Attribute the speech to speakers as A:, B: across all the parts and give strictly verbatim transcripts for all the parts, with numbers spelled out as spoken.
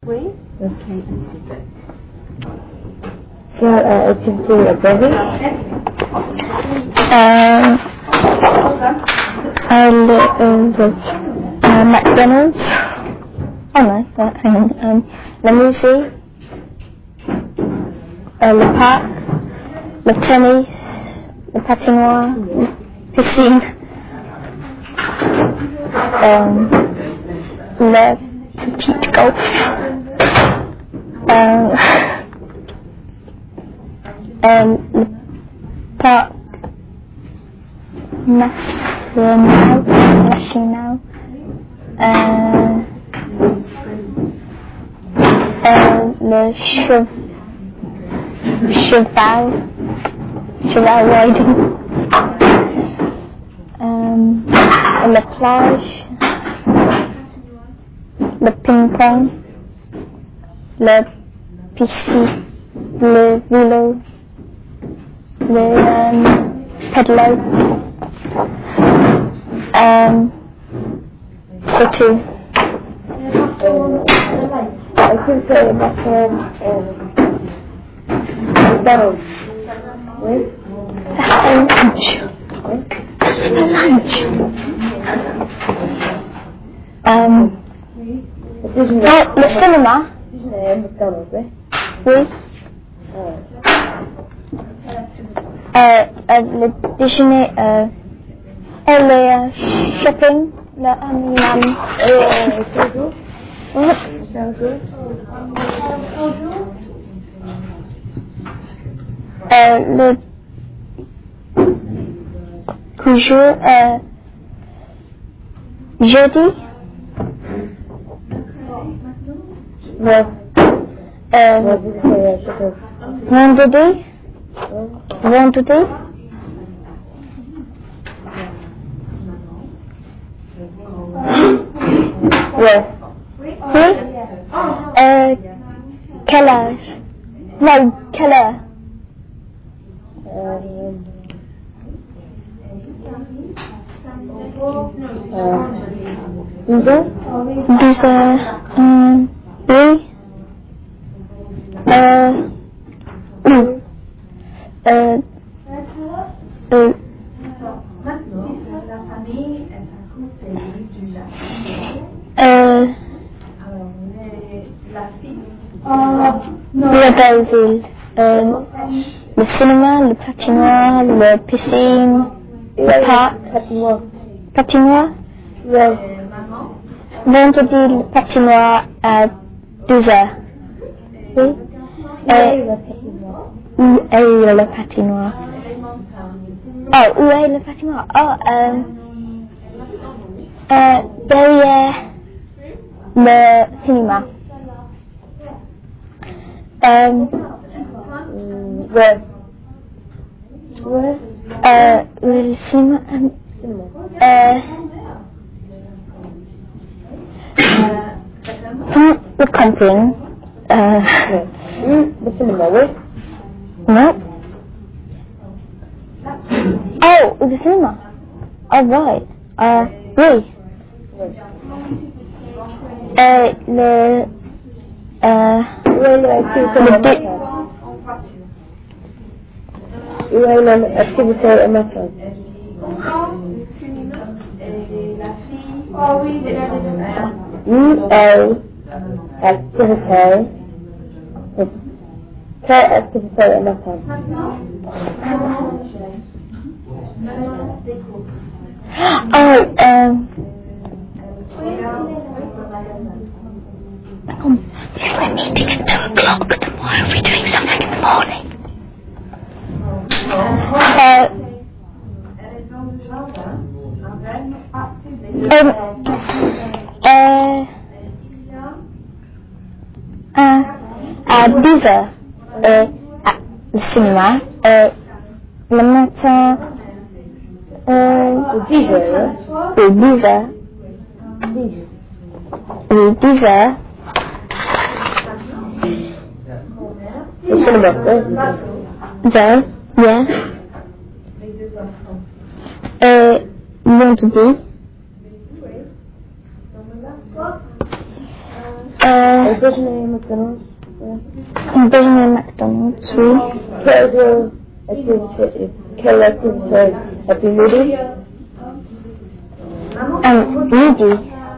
A: Oui.
B: Ok. Quelle euh, activité avez-vous?
A: Euh, uh, le, uh, the, uh, McDonald's. Oh no, that, hang on. Um, le musée, uh, le parc, le tennis, le patinoire, le piscine, um, le petit golf, um, um, le parc national, national, euh, euh, le chev cheval, cheval riding, um, la plage, le ping-pong, le piscine, le vélo, le um, pédalo. Um, c'est tout.
B: Activité amateur, McDonald's. Oui.
A: Un lunch. Un lunch. Um,
B: Déjeuner.
A: oh, le cinéma.
B: Déjeuner à McDonald's, oui.
A: Oui. Euh, euh, le déjeuner, euh, et le euh, shopping, le um, um,
B: Et toujours?
A: oui.
B: Toujours?
A: Euh, le toujours, euh, jeudi,
B: Non.
A: euh,
B: On va visiter à Chicago.
A: vendredi, vendredi,
B: Ouais.
A: oui, euh, quelle âge? Non, quelle heure?
B: Euh, euh, douze heures?
A: douze heures, euh, oui, euh, non, euh, euh, euh, la Belleville, euh, le cinéma, le patinoire, le piscine, le parc,
B: Patinoire.
A: patinoire,
B: Ouais.
A: vendredi, le patinoire à douze heures. Oui.
B: Et
A: Et
B: la patinoire.
A: où est le patinoire? Oh, où est le patinoire? Oh, euh, euh, derrière le cinéma. Euh,
B: Ouais. Ouais.
A: euh, le cinéma,
B: Cinéma.
A: euh, Pas le camping. Euh,
B: Ouais. Oui, le cinéma, oui.
A: non. Oh, le cinéma. Oh, right. Euh, oui. Euh, le, euh,
B: Où est l'activité
A: le
B: amateur?
A: dé-
B: Où est l'activité amateur? Où est l'activité? Quelle activité amateur?
A: oh, um, um, if we're meeting at two o'clock, then why are we doing something in the morning? Uh, um, uh, uh, à douze heures, euh, à, le cinéma, euh, le matin, euh,
B: dix heures.
A: oui, dix heures,
B: dix.
A: oui, dix heures,
B: Le cinéma, oui.
A: heures, yeah, euh, vendredi, euh, Euh,
B: déjeuner McDonald's.
A: un déjeuner McDonald's, oui.
B: Quelle activité, quelle activité après-midi?
A: Euh, midi.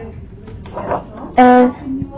A: Euh,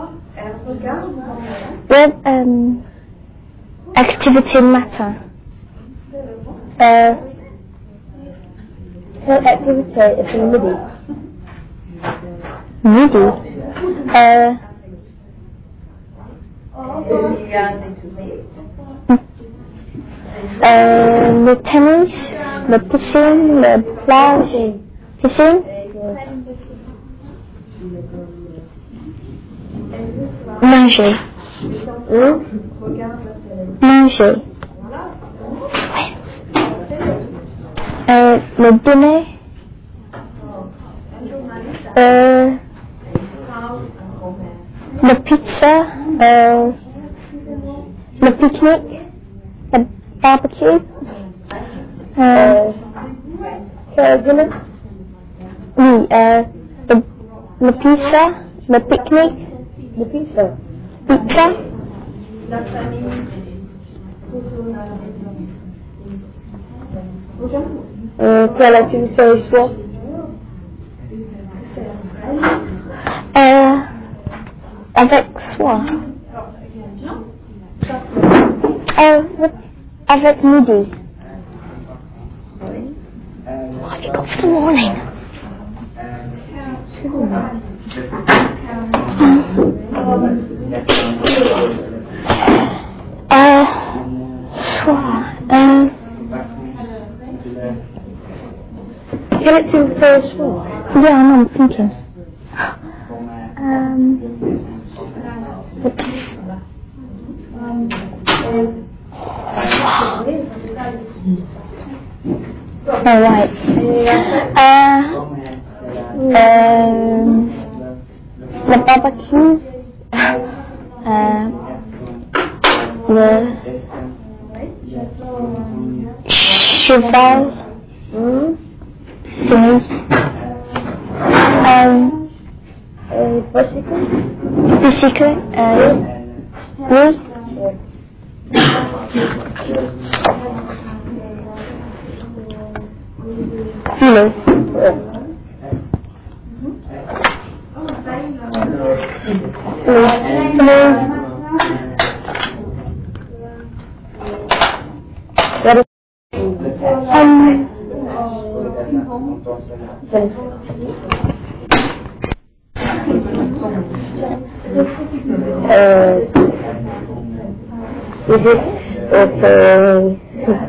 A: ouais, euh, activité matin. Euh,
B: Quelle activité après-midi?
A: midi. Euh, euh, le tennis, la piscine, la plage. Piscine? Manger.
B: Hein?
A: Manger. Euh, le dîner. Euh, la pizza. Euh, le pique-nique. Le barbecue. Euh,
B: Quel dîner?
A: oui, euh, le, le pizza, le pique-nique,
B: Le pizza.
A: pizza.
B: Euh, quelle activité le soir?
A: Euh, avec soi. Euh, avec midi. What have you got for the morning? Euh, soir. Euh,
B: Quelle activité le soir?
A: yeah, no, I'm thinking. Um, all right. Uh, um, the barbecue. Uh, the cheval
B: Hmm?
A: thingy. Um,
B: Euh, bicycle?
A: bicycle. Uh, oui. Vélo.
B: Ouais.
A: Vélo.
B: What is
A: Um,
B: euh, is it okay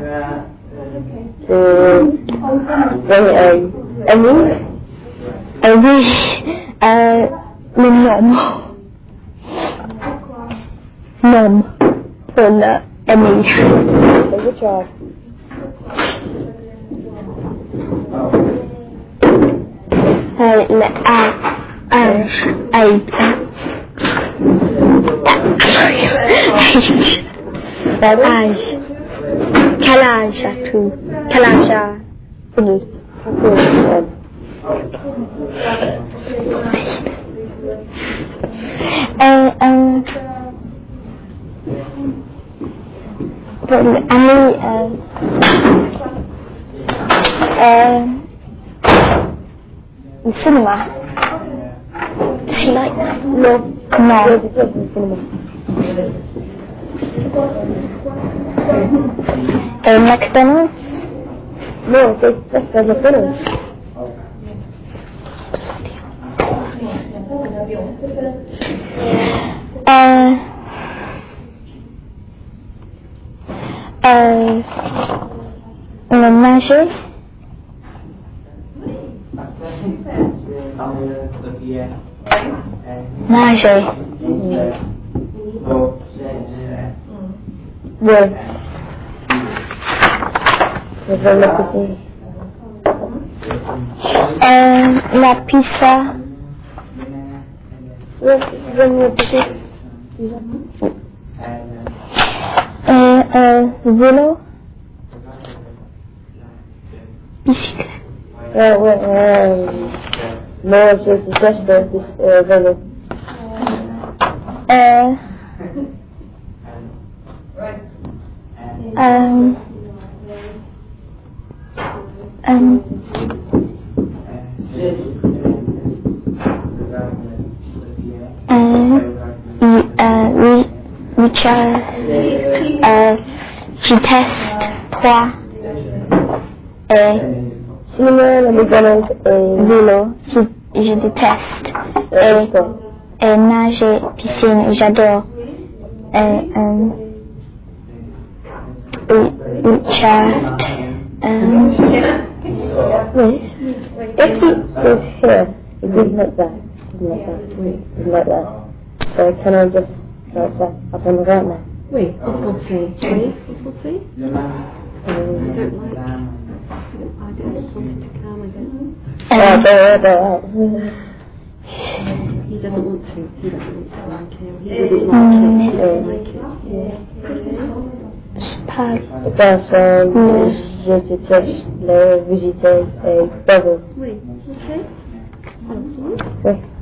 B: to bring a, a meal?
A: uh, oui. Uh, le nom. Nom. Pour le ami.
B: Good job.
A: Euh, le A. Âge. Âge. Âge. Quel âge as-tu? Quel âge as-tu? Euh, euh, pour l'ami, euh, euh, le cinéma. Does he like that?
B: No.
A: No.
B: There's a place in the cinema.
A: Uh, McDonald's?
B: No, there's, there's McDonald's.
A: Uh, uh, le manger? Manger.
B: Ouais. Je vais la piscine.
A: Euh, la pizza.
B: Ouais, je vais la piscine.
A: Euh, euh, vélo. Bicyclette.
B: Ouais, ouais, euh, non, je déteste euh, vélo.
A: Euh, um, um, euh, euh, Richard, euh, je teste trois et
B: cinéma, le McDonald's et
A: vélo, je, je déteste et, et nager, piscine, j'adore. Et, um, Richard, um,
B: yes. If he is here, it isn't like that. Isn't like that. Isn't like that. So can I just go outside up on the right now?
C: Oui, il faut faire. Oui, il faut faire. I
B: Um,
C: don't like. I don't want it to come again.
B: oh, there, there, there.
C: He doesn't want to. He doesn't want to like it. He wouldn't like it. He doesn't like it.
A: Parle.
B: Personne, je déteste les visiter et bubble.
C: Oui, ok. Thank you.
B: Oui.